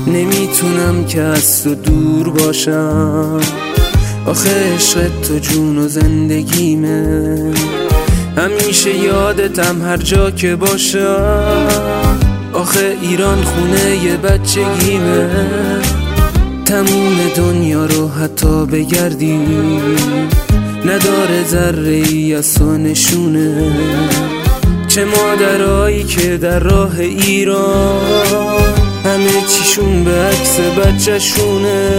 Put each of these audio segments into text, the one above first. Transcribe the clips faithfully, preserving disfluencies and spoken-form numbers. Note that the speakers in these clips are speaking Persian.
نمیتونم که از تو دور باشم، آخه عشق تو جون و زندگیمه، همیشه یادتم هر جا که باشم، آخه ایران خونه ی بچگیمه. تموم دنیا رو حتی بگردی نداره ذره ای از تو نشونه، چه مادرایی که در راه ایران همه چیشون به عکس بچه شونه.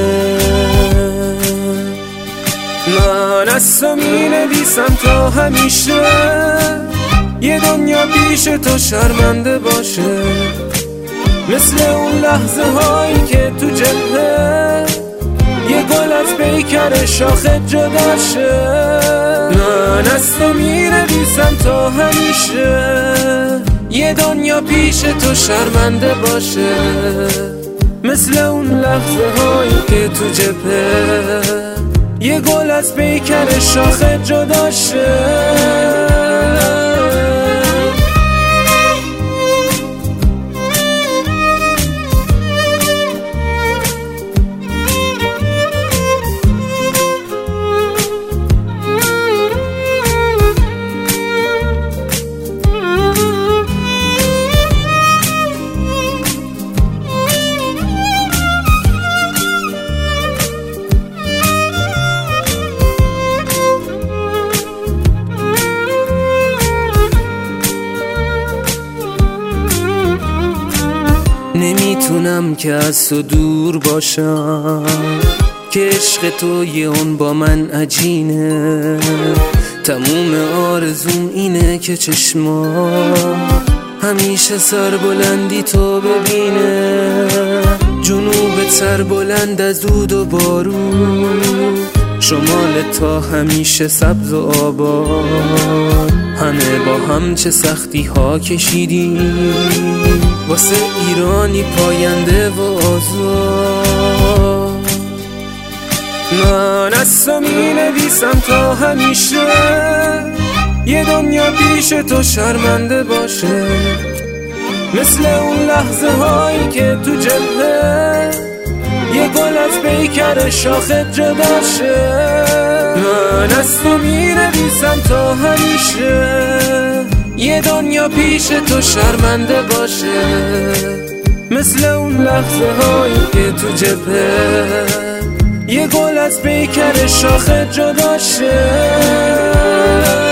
من از تو می نویسم تا همیشه یه دنیا پیش تو شرمنده باشه، مثل اون لحظه هایی که تو جبهه یه گل از پیکر شاخه جدا شه. من از تو می نویسم تا همیشه یه دنیا پیش تو شرمنده باشه، مثل اون لحظه هایی که تو جبهه یه گل از پیکر شاخه جدا شه. نمیتونم که از تو دور باشم، که عشق تو یه اون با من عجینه، تموم آرزوم اینه که چشما همیشه سر بلندی تو ببینه، جنوب سر بلند از دود و بارون، شمال تا همیشه سبز و آباد، همه با هم چه سختی ها کشیدیم واسه ایرانی پاینده و آزاد. من از تو می نویسم تا همیشه یه دنیا پیش تو شرمنده باشه، مثل اون لحظه هایی که تو جبهه یه گل از پیکر شاخه جدا شه. من از تو می نویسم تا همیشه یه دنیا پیش تو شرمنده باشه، مثل اون لحظه هایی که تو جبهه یه گل از پیکر شاخه جدا شه.